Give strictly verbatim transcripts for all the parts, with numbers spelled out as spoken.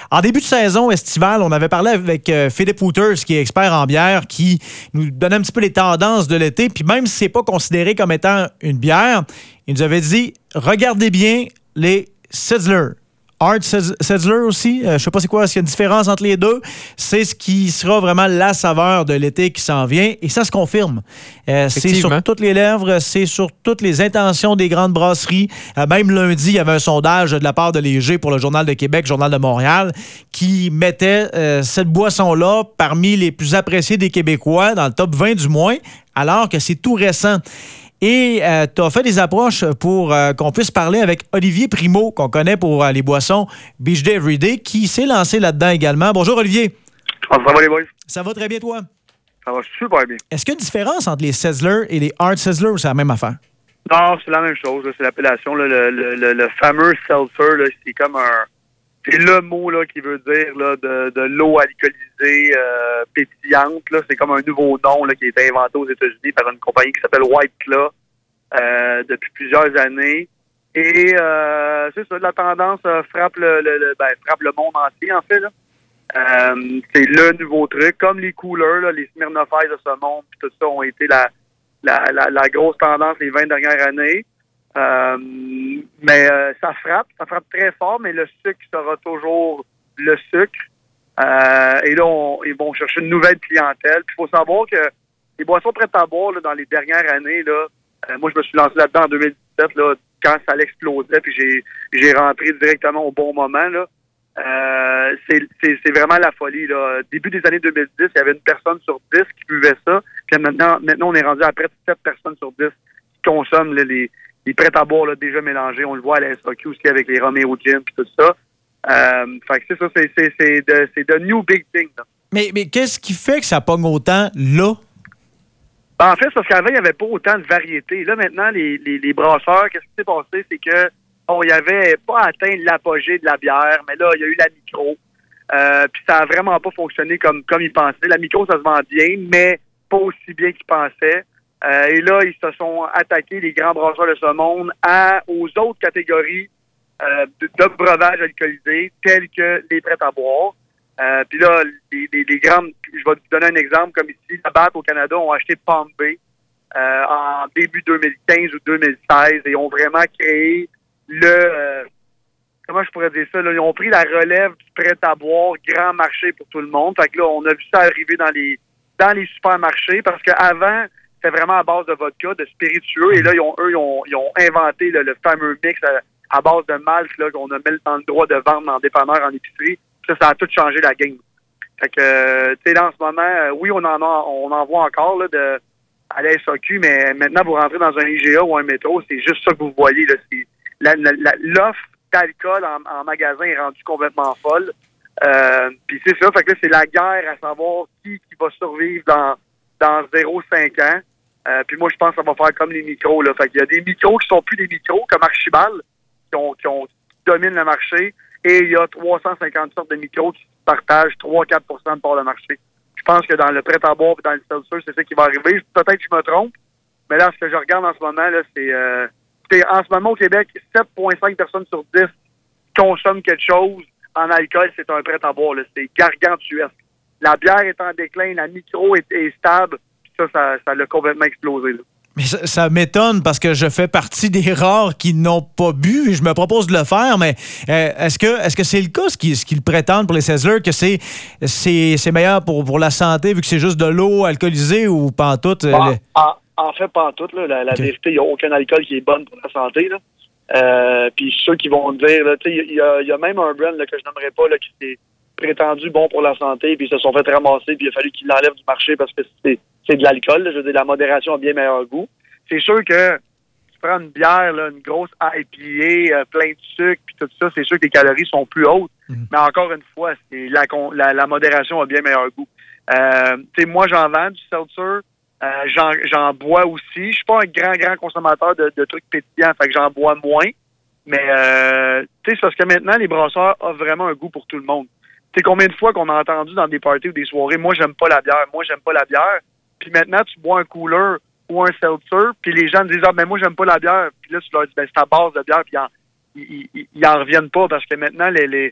En début de saison estivale, on avait parlé avec euh, Philippe Wouters, qui est expert en bière, qui nous donnait un petit peu les tendances de l'été. Puis même si c'est pas considéré comme étant une bière, il nous avait dit « Regardez bien les Sizzler ». Art Sizzler aussi, euh, je sais pas c'est quoi, s'il y a une différence entre les deux. C'est ce qui sera vraiment la saveur de l'été qui s'en vient et ça se confirme. Euh, c'est sur toutes les lèvres, c'est sur toutes les intentions des grandes brasseries. Euh, même lundi, il y avait un sondage de la part de Léger pour le Journal de Québec, Journal de Montréal, qui mettait euh, cette boisson-là parmi les plus appréciées des Québécois, dans le top vingt du moins, alors que c'est tout récent. Et euh, tu as fait des approches pour euh, qu'on puisse parler avec Olivier Primo, qu'on connaît pour euh, les boissons Beach Day Everyday, qui s'est lancé là-dedans également. Bonjour Olivier. Ah, ça va les boys? Ça va très bien toi? Ça va super bien. Est-ce qu'il y a une différence entre les Sizzler et les Art Sizzler ou c'est la même affaire? Non, c'est la même chose. Là. C'est l'appellation. Là, le, le, le, le fameux seltzer, là, c'est comme un... C'est le mot là, qui veut dire là, de, de l'eau alcoolisée euh, pétillante. Là. C'est comme un nouveau nom là, qui a été inventé aux États-Unis par une compagnie qui s'appelle White Claw euh, depuis plusieurs années. Et euh, c'est ça, la tendance euh, frappe le, le, le ben, frappe le monde entier, en fait. Là. Euh, c'est le nouveau truc. Comme les coolers, là, les Smirnoff Ice de ce monde, puis tout ça ont été la, la, la, la grosse tendance les vingt dernières années. Euh, mais euh, ça frappe, ça frappe très fort, mais le sucre sera toujours le sucre. Euh, et là, on, ils vont chercher une nouvelle clientèle. Puis il faut savoir que les boissons prêtes à boire là, dans les dernières années, là, euh, moi je me suis lancé là-dedans en deux mille dix-sept, là, quand ça l'explosait, puis j'ai, j'ai rentré directement au bon moment. Là. Euh, c'est, c'est, c'est vraiment la folie. Là. Début des années deux mille dix, il y avait une personne sur dix qui buvait ça. Puis maintenant, maintenant on est rendu à près de sept personnes sur dix qui consomment là, les Il est prêt à boire là, déjà mélangé. On le voit à la S A Q aussi avec les Romeo Gin et tout ça. Euh, fait que c'est ça, c'est, c'est, c'est, de, c'est de new big thing. Là. Mais, mais qu'est-ce qui fait que ça pogne autant là? Ben, en fait, c'est parce qu'avant, il n'y avait pas autant de variété. Là, maintenant, les, les, les brasseurs, qu'est-ce qui s'est passé? C'est que bon, il n'y avait pas atteint l'apogée de la bière, mais là, il y a eu la micro. Euh, puis ça n'a vraiment pas fonctionné comme, comme ils pensaient. La micro, ça se vend bien, mais pas aussi bien qu'ils pensaient. Euh, et là, ils se sont attaqués, les grands brasseurs de ce monde, à, aux autres catégories euh, de, de breuvages alcoolisés, tels que les prêts à boire. Euh, Puis là, les, les, les grandes, je vais te donner un exemple, comme ici, la B A T au Canada ont acheté Palm Bay euh, en début deux mille quinze ou deux mille seize et ont vraiment créé le... Euh, comment je pourrais dire ça? Là, ils ont pris la relève du prêt à boire, grand marché pour tout le monde. Fait que là, on a vu ça arriver dans les dans les supermarchés parce qu'avant, c'était vraiment à base de vodka, de spiritueux. Et là, ils ont, eux, ils ont, ils ont inventé là, le fameux mix à, à base de malt là, qu'on a mis dans le droit de vendre en dépanneur, en épicerie. Ça, ça a tout changé la game. Fait que, euh, tu sais, là, en ce moment, euh, oui, on en a, on en voit encore là, de, à la S A Q, mais maintenant, vous rentrez dans un I G A ou un métro, c'est juste ça que vous voyez. Là, c'est la, la, la, l'offre d'alcool en, en magasin est rendue complètement folle. Euh, Puis c'est ça, fait que là, c'est la guerre à savoir qui, qui va survivre dans, dans zéro à cinq ans. Euh, puis moi, je pense que ça va faire comme les micros. Là. Fait qu'il y a des micros qui sont plus des micros, comme Archibald, qui, ont, qui, ont, qui dominent le marché. Et il y a trois cent cinquante sortes de micros qui partagent trois à quatre pour cent de part de marché. Je pense que dans le prêt-à-boire et dans le seltzer, c'est ça qui va arriver. Peut-être que je me trompe, mais là, ce que je regarde en ce moment, là, c'est... Euh, en ce moment, au Québec, sept virgule cinq personnes sur dix consomment quelque chose en alcool. C'est un prêt-à-boire. Là. C'est gargantuesque. La bière est en déclin, la micro est, est stable. Ça, ça, ça l'a complètement explosé. Là. Mais ça, ça m'étonne parce que je fais partie des rares qui n'ont pas bu et je me propose de le faire, mais euh, est-ce que est-ce que c'est le cas, ce qu'ils, ce qu'ils prétendent pour les Sizzler, que c'est, c'est, c'est meilleur pour, pour la santé vu que c'est juste de l'eau alcoolisée ou pas en tout? Euh, en, le... en, en fait, pas en tout. Là, la la okay. vérité, il n'y a aucun alcool qui est bon pour la santé. Là. Euh, puis ceux qui vont dire, il y a, y a même un brand là, que je n'aimerais pas là, qui s'est prétendu bon pour la santé, puis ils se sont fait ramasser, puis il a fallu qu'ils l'enlèvent du marché parce que c'est, c'est de l'alcool. Là. Je veux dire, la modération a bien meilleur goût. C'est sûr que tu prends une bière, là, une grosse I P A, euh, plein de sucre, puis tout ça, c'est sûr que les calories sont plus hautes. Mm. Mais encore une fois, c'est la, la, la modération a bien meilleur goût. Euh, tu sais, moi, j'en vends du seltzer. Euh, j'en, j'en bois aussi. Je suis pas un grand, grand consommateur de, de trucs pétillants, fait que j'en bois moins. Mais, euh, tu sais, c'est parce que maintenant, les brasseurs offrent vraiment un goût pour tout le monde. Tu sais, combien de fois qu'on a entendu dans des parties ou des soirées, moi, j'aime pas la bière, moi, j'aime pas la bière. Puis maintenant, tu bois un cooler ou un seltzer, puis les gens disent « Ah, ben moi, j'aime pas la bière. » Puis là, tu leur dis « Ben, c'est à base de bière. » Puis ils, ils, ils en reviennent pas parce que maintenant, les, les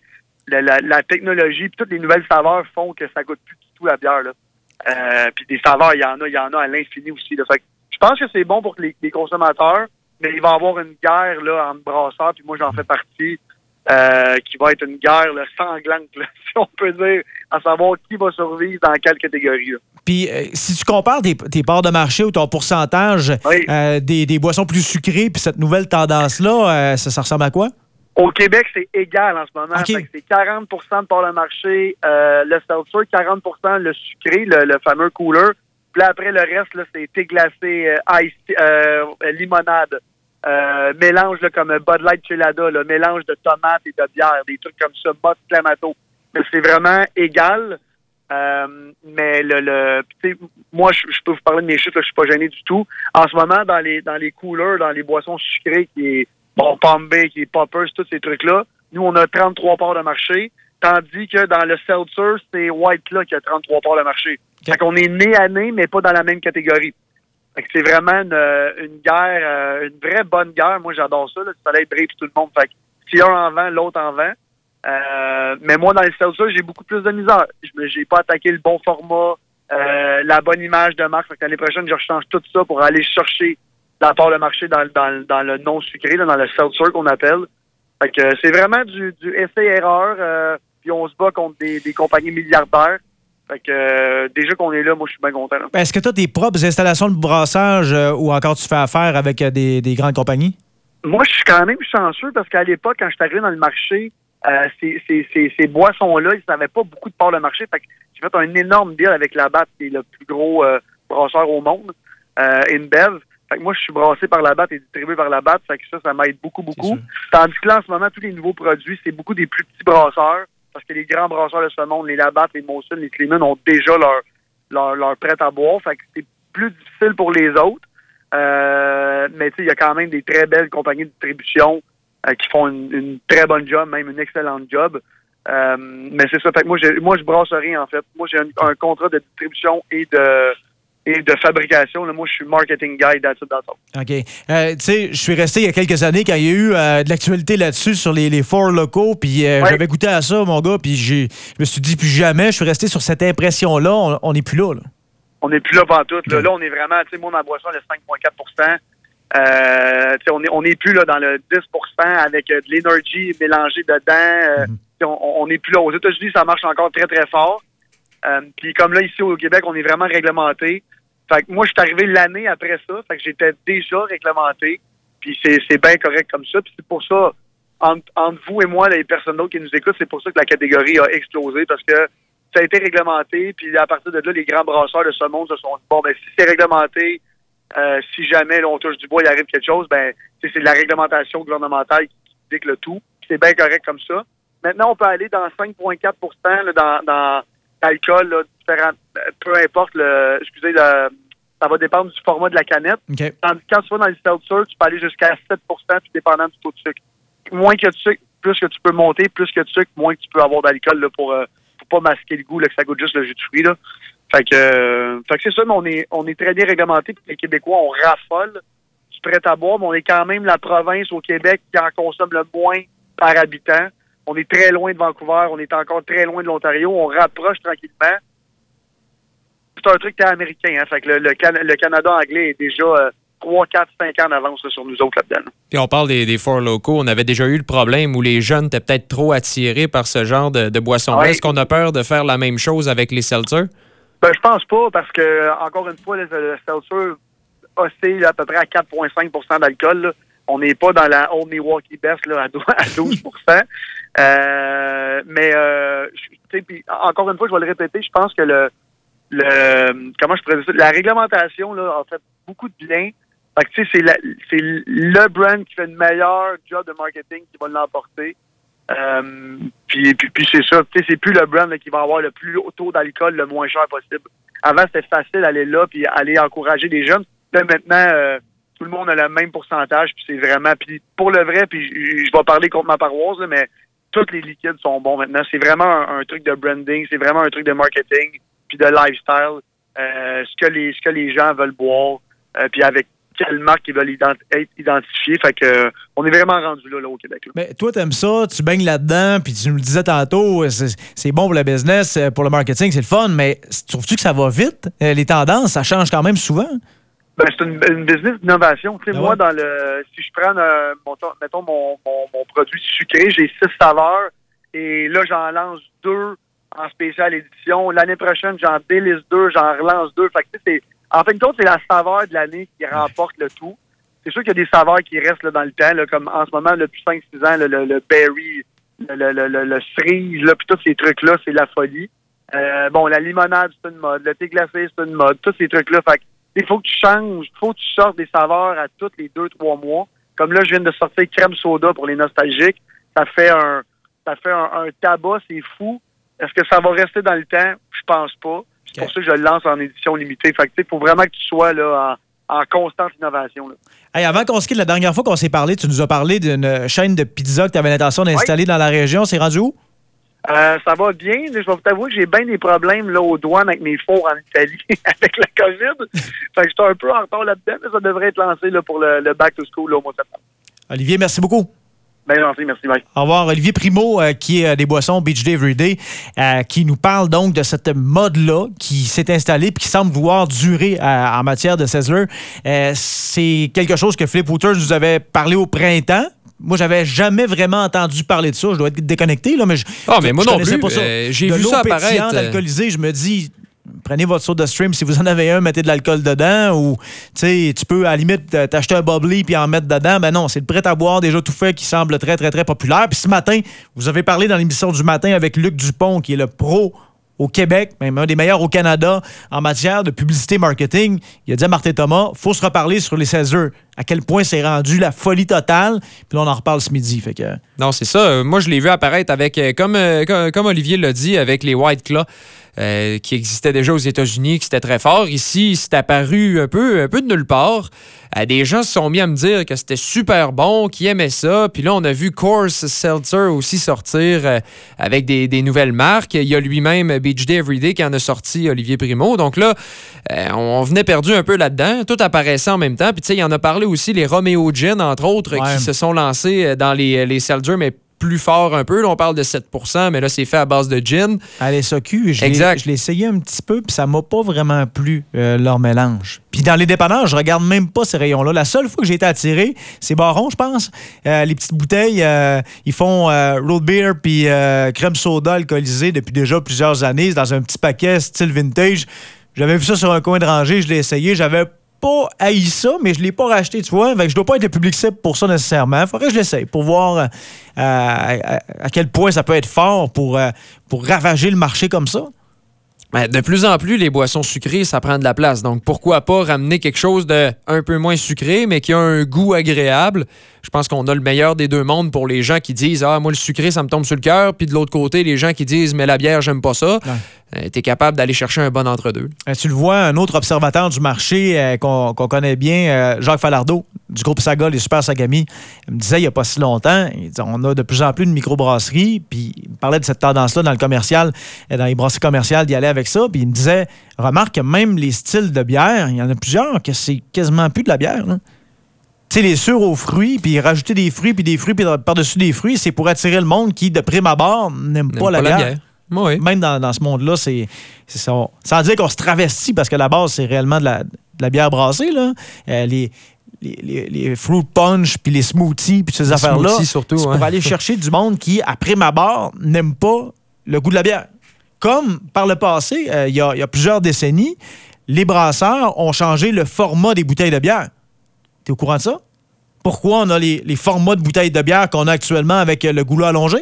la, la, la technologie, puis toutes les nouvelles saveurs font que ça goûte plus du tout la bière, là. Euh, puis des saveurs, il y en a, il y en a à l'infini aussi, là. Fait que je pense que c'est bon pour les, les consommateurs, mais il va y avoir une guerre, là, entre brasseurs, puis moi, j'en fais partie, euh, qui va être une guerre, là, sanglante, là, si on peut dire, à savoir qui va survivre dans quelle catégorie, là. Puis, euh, si tu compares tes, tes parts de marché ou ton pourcentage oui. euh, des, des boissons plus sucrées, puis cette nouvelle tendance-là, euh, ça, ça ressemble à quoi? Au Québec, c'est égal en ce moment. Okay. Fait que c'est quarante pour cent de part de marché, euh, le seltzer, quarante pour cent le sucré, le, le fameux cooler. Puis là, après, le reste, là, c'est thé glacé, euh, ice, euh, limonade, euh, mélange là, comme Bud Light Chelada, là, mélange de tomates et de bière, des trucs comme ça, Bud Clamato. Mais c'est vraiment égal. Euh, mais le, le tu sais, moi, je, je peux vous parler de mes chiffres, là, je suis pas gêné du tout. En ce moment, dans les dans les coolers, dans les boissons sucrées, qui est bon, Pombay, qui est Poppers, tous ces trucs-là, nous, on a trente-trois parts de marché, tandis que dans le seltzer, c'est White Claw qui a trente-trois parts de marché. Okay. Fait qu'on est nez à nez, mais pas dans la même catégorie. Fait que c'est vraiment une, une guerre, euh, une vraie bonne guerre. Moi, j'adore ça, là, le soleil brille tout le monde. Fait que si un en vend, l'autre en vend. Euh, mais moi, dans les seltzer, j'ai beaucoup plus de misère. Je j'ai pas attaqué le bon format, euh, la bonne image de marque. Fait que l'année prochaine, je rechange tout ça pour aller chercher la part de marché dans, dans, dans le non sucré, là, dans le seltzer qu'on appelle. Fait que euh, c'est vraiment du, du essai-erreur. Euh, puis on se bat contre des, des compagnies milliardaires. Fait que euh, déjà qu'on est là, moi, je suis bien content. Là. Est-ce que tu as tes propres installations de brassage euh, ou encore tu fais affaire avec euh, des, des grandes compagnies? Moi, je suis quand même chanceux parce qu'à l'époque, quand je suis arrivé dans le marché, Euh, ces, ces, ces, ces boissons-là, ils n'avaient pas beaucoup de part de marché. Fait que j'ai fait un énorme deal avec Labatt, qui est le plus gros euh, brasseur au monde, euh, InBev. Fait que moi, je suis brassé par Labatt et distribué par Labatt. Fait que ça, ça m'aide beaucoup, beaucoup. Tandis que là, en ce moment, tous les nouveaux produits, c'est beaucoup des plus petits brasseurs. Parce que les grands brasseurs de ce monde, les Labatt, les Molson, les Kleeman, ont déjà leur, leur, leur prêt à boire. Fait que c'est plus difficile pour les autres. Euh, mais tu sais, il y a quand même des très belles compagnies de distribution qui font une, une très bonne job, même une excellente job. Euh, mais c'est ça. Fait que moi, j'ai, moi, je brasse rien, en fait. Moi, j'ai un, un contrat de distribution et de et de fabrication. Là, moi, je suis marketing guy, that's it, that's all. OK. Euh, tu sais, je suis resté il y a quelques années quand il y a eu euh, de l'actualité là-dessus sur les, les fours locaux, puis euh, ouais. j'avais goûté à ça, mon gars, puis j'ai, je me suis dit plus jamais. Je suis resté sur cette impression-là. On n'est plus là, là. On n'est plus là pantoute. Là. là, on est vraiment, tu sais, moi, ma boisson, elle est cinq virgule quatre pour cent. Euh, on est on est plus là dans le dix pour cent avec euh, de l'énergie mélangée dedans. Euh, mm-hmm. On on est plus là. Aux États-Unis, ça marche encore très, très fort. Euh, Puis comme là, ici au Québec, on est vraiment réglementé. Fait que moi, je suis arrivé l'année après ça. Fait que j'étais déjà réglementé. Puis c'est, c'est bien correct comme ça. Puis c'est pour ça, entre, entre vous et moi, les personnes d'autres qui nous écoutent, c'est pour ça que la catégorie a explosé. Parce que ça a été réglementé. Puis à partir de là, les grands brasseurs de ce monde se sont dit, bon, ben si c'est réglementé, Euh, si jamais là, on touche du bois, il arrive quelque chose, ben c'est, c'est de la réglementation gouvernementale qui dicte le tout. C'est bien correct comme ça. Maintenant, on peut aller dans cinq virgule quatre pour cent là, dans, dans l'alcool, là, différent, peu importe le. Excusez, le, ça va dépendre du format de la canette. Okay. Tandis que quand tu vas dans les seltzer, tu peux aller jusqu'à sept pour cent, puis dépendant du taux de sucre. Moins que de sucre, plus que tu peux monter, plus que de sucre, moins que tu peux avoir d'alcool là, pour, euh, pour pas masquer le goût, là, que ça goûte juste le jus de fruits. Là. Fait que, euh, fait que c'est ça, mais on est, on est très bien réglementé. Puis les Québécois, on raffole du prêt à boire, mais on est quand même la province au Québec qui en consomme le moins par habitant. On est très loin de Vancouver, on est encore très loin de l'Ontario. On rapproche tranquillement. C'est un truc américain, hein. Fait que le, le, Can- le Canada anglais est déjà euh, trois, quatre, cinq ans d'avance là, sur nous autres là-dedans. Puis on parle des, des fours locaux. On avait déjà eu le problème où les jeunes étaient peut-être trop attirés par ce genre de, de boisson-là. Ouais. Est-ce qu'on a peur de faire la même chose avec les seltzers? Ben, je pense pas, parce que, encore une fois, le, le seltzer oscille à peu près à quatre virgule cinq pour cent d'alcool. Là. On n'est pas dans la Old Milwaukee Best là, à douze pour cent. euh, mais, euh, pis, encore une fois, je vais le répéter, je pense que le, le comment je pourrais dire ça, la réglementation là, a fait beaucoup de bien. Fait que, tu sais, c'est, la, c'est le brand qui fait une meilleure job de marketing qui va l'emporter. Euh, puis, puis, puis c'est ça, tu sais, c'est plus le brand là, qui va avoir le plus haut taux d'alcool le moins cher possible. Avant, c'était facile d'aller là puis aller encourager les jeunes. Là, maintenant, euh, tout le monde a le même pourcentage, puis c'est vraiment... Puis pour le vrai, puis je, je vais parler contre ma paroisse, là, mais tous les liquides sont bons maintenant. C'est vraiment un, un truc de branding, c'est vraiment un truc de marketing, puis de lifestyle. Euh, ce que les ce que les gens veulent boire, euh, puis avec quelle marque ils veulent ident- être identifiés. Fait que euh, on est vraiment rendu là, là au Québec. Là. Mais toi, t'aimes ça, tu baignes là-dedans, puis tu nous le disais tantôt, c'est, c'est bon pour le business, pour le marketing, c'est le fun, mais trouves-tu que ça va vite? Les tendances, ça change quand même souvent? Ben, c'est une, une business d'innovation. Tu sais, Ah moi, ouais? dans le si je prends euh, mon, mettons mon, mon, mon produit sucré, j'ai six saveurs et là, j'en lance deux en spéciale édition. L'année prochaine, j'en délisse deux, j'en relance deux. Fait que, tu sais, c'est, en fin de compte, c'est la saveur de l'année qui remporte le tout. C'est sûr qu'il y a des saveurs qui restent là, dans le temps, là, comme en ce moment, depuis cinq six ans, le, le, le berry, le, le, le, le, le cerise, là, puis tous ces trucs-là, c'est la folie. Euh, bon, la limonade, c'est une mode. Le thé glacé, c'est une mode. Tous ces trucs-là. Fait que, il faut que tu changes, il faut que tu sortes des saveurs à tous les deux, trois mois. Comme là, je viens de sortir crème soda pour les nostalgiques. Ça fait un ça fait un, un tabac, c'est fou. Est-ce que ça va rester dans le temps? Je pense pas. C'est Okay. pour ça que je le lance en édition limitée. Fait que, il faut vraiment que tu sois là en, en constante innovation. Là. Hey, avant qu'on se quitte, la dernière fois qu'on s'est parlé, tu nous as parlé d'une chaîne de pizza que tu avais l'intention d'installer Oui. dans la région. C'est rendu où? Euh, ça va bien. Je vais vous avouer que j'ai bien des problèmes là, aux douanes avec mes fours en Italie avec la COVID. Fait que j'étais un peu en retard là-dedans, mais ça devrait être lancé là, pour le, le back to school là, au mois de septembre. Olivier, merci beaucoup. Bien gentil, merci, Mike. Au revoir. Olivier Primo, euh, qui est euh, des boissons Beach Day Everyday, euh, qui nous parle donc de cette mode-là qui s'est installée et qui semble vouloir durer euh, en matière de Sizzler. Euh, c'est quelque chose que Philippe Wouters nous avait parlé au printemps. Moi, j'avais jamais vraiment entendu parler de ça. Je dois être déconnecté, là, mais je, Ah, mais moi je non connaissais plus. pas ça. Euh, j'ai de vu l'eau ça pétillante, apparaître. alcoolisée, je me dis... Prenez votre soda stream si vous en avez un, mettez de l'alcool dedans ou tu peux à la limite t'acheter un bubbly puis en mettre dedans. Ben non, c'est le prêt à boire déjà tout fait qui semble très, très, très populaire. Puis ce matin, vous avez parlé dans l'émission du matin avec Luc Dupont, qui est le pro au Québec, même un des meilleurs au Canada en matière de publicité marketing. Il a dit à Martin Thomas, il faut se reparler sur les Sizzler. À quel point c'est rendu la folie totale. Puis là, on en reparle ce midi. Fait que... Non, c'est ça. Moi, je l'ai vu apparaître avec, comme, comme, comme Olivier l'a dit, avec les White Claw. Euh, qui existait déjà aux États-Unis, qui c'était très fort. Ici, c'est apparu un peu, un peu de nulle part. Euh, des gens se sont mis à me dire que c'était super bon, qu'ils aimaient ça. Puis là, on a vu Coors Seltzer aussi sortir euh, avec des, des nouvelles marques. Il y a lui-même Beach Day Everyday qui en a sorti, Olivier Primo. Donc là, euh, on venait perdu un peu là-dedans. Tout apparaissait en même temps. Puis tu sais, il en a parlé aussi, les Romeo Gin, entre autres, Ouais. qui se sont lancés dans les, les Seltzer, mais plus fort un peu. Là, on parle de sept pour cent, mais là, c'est fait à base de gin. À l'S A Q, je l'ai, Exact. je l'ai essayé un petit peu, puis ça m'a pas vraiment plu, euh, leur mélange. Puis dans les dépanneurs, je regarde même pas ces rayons-là. La seule fois que j'ai été attiré, c'est Baron, je pense. Euh, les petites bouteilles, euh, ils font euh, road beer puis euh, crème soda alcoolisée depuis déjà plusieurs années. C'est dans un petit paquet style vintage. J'avais vu ça sur un coin de rangée, je l'ai essayé. J'avais pas haï ça, mais je l'ai pas racheté, tu vois. Fait que je dois pas être le public cible pour ça nécessairement. Il faudrait que je l'essaye pour voir euh, à, à quel point ça peut être fort pour, euh, pour ravager le marché comme ça. Ben, de plus en plus, les boissons sucrées, ça prend de la place. Donc, pourquoi pas ramener quelque chose de un peu moins sucré, mais qui a un goût agréable? Je pense qu'on a le meilleur des deux mondes pour les gens qui disent « Ah, moi, le sucré, ça me tombe sur le cœur. » Puis de l'autre côté, les gens qui disent « Mais la bière, j'aime pas ça. Ouais. » Euh, tu es capable d'aller chercher un bon entre-deux. Euh, tu le vois, un autre observateur du marché euh, qu'on, qu'on connaît bien, euh, Jacques Falardeau, du groupe Saga, les Super Sagami, il me disait il n'y a pas si longtemps, il dit, on a de plus en plus de microbrasseries, puis il me parlait de cette tendance-là dans le commercial, dans les brasseries commerciales, d'y aller avec ça, puis il me disait, remarque que même les styles de bière, il y en a plusieurs que c'est quasiment plus de la bière, là. Tu sais, les sûrs aux fruits, puis rajouter des fruits, puis des fruits, puis par-dessus des fruits, c'est pour attirer le monde qui, de prime abord, n'aime, n'aime pas, la, pas bière. la bière. Oui. Même dans, dans ce monde-là, c'est, c'est ça. Sans dire qu'on se travestit, parce que la base, c'est réellement de la, de la bière brassée, là. Euh, les, les, les, les fruit punch, puis les smoothies, puis ces les affaires-là, surtout, c'est ouais. pour aller chercher du monde qui, à prime abord, n'aime pas le goût de la bière. Comme par le passé, euh, il y a, y a plusieurs décennies, les brasseurs ont changé le format des bouteilles de bière. T'es au courant de ça? Pourquoi on a les, les formats de bouteilles de bière qu'on a actuellement avec le goulot allongé?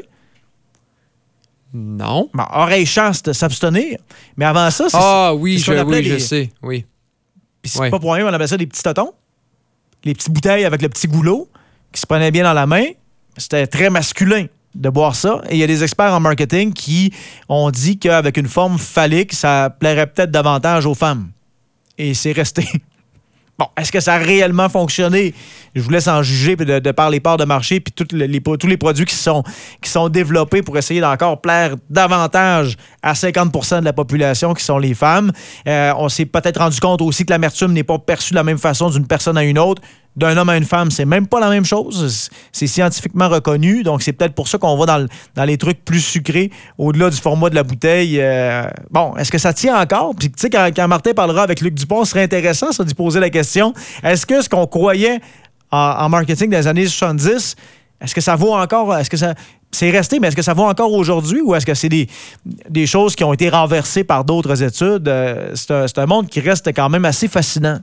Non. Ben, oreille chaste de s'abstenir. Mais avant ça, c'est Ah c'est, oui, c'est ce je, oui les... je sais. Oui. Puis c'est ouais. pas pour rien, on appelait ça des petits totons. Les petites bouteilles avec le petit goulot qui se prenaient bien dans la main. C'était très masculin de boire ça. Et il y a des experts en marketing qui ont dit qu'avec une forme phallique, ça plairait peut-être davantage aux femmes. Et c'est resté. Bon, est-ce que ça a réellement fonctionné? Je vous laisse en juger de, de par les parts de marché puis toutes les, les, tous les produits qui sont, qui sont développés pour essayer d'encore plaire davantage à cinquante pour cent de la population qui sont les femmes. Euh, on s'est peut-être rendu compte aussi que l'amertume n'est pas perçue de la même façon d'une personne à une autre. D'un homme à une femme, c'est même pas la même chose. C'est scientifiquement reconnu. Donc, c'est peut-être pour ça qu'on va dans, le, dans les trucs plus sucrés, au-delà du format de la bouteille. Euh, bon, est-ce que ça tient encore? Puis, tu sais, quand, quand Martin parlera avec Luc Dupont, ce serait intéressant, ça, d'y poser la question. Est-ce que ce qu'on croyait en, en marketing dans les années soixante-dix, est-ce que ça vaut encore? Est-ce que ça... C'est resté, mais est-ce que ça vaut encore aujourd'hui ou est-ce que c'est des, des choses qui ont été renversées par d'autres études? Euh, c'est un, c'est un monde qui reste quand même assez fascinant.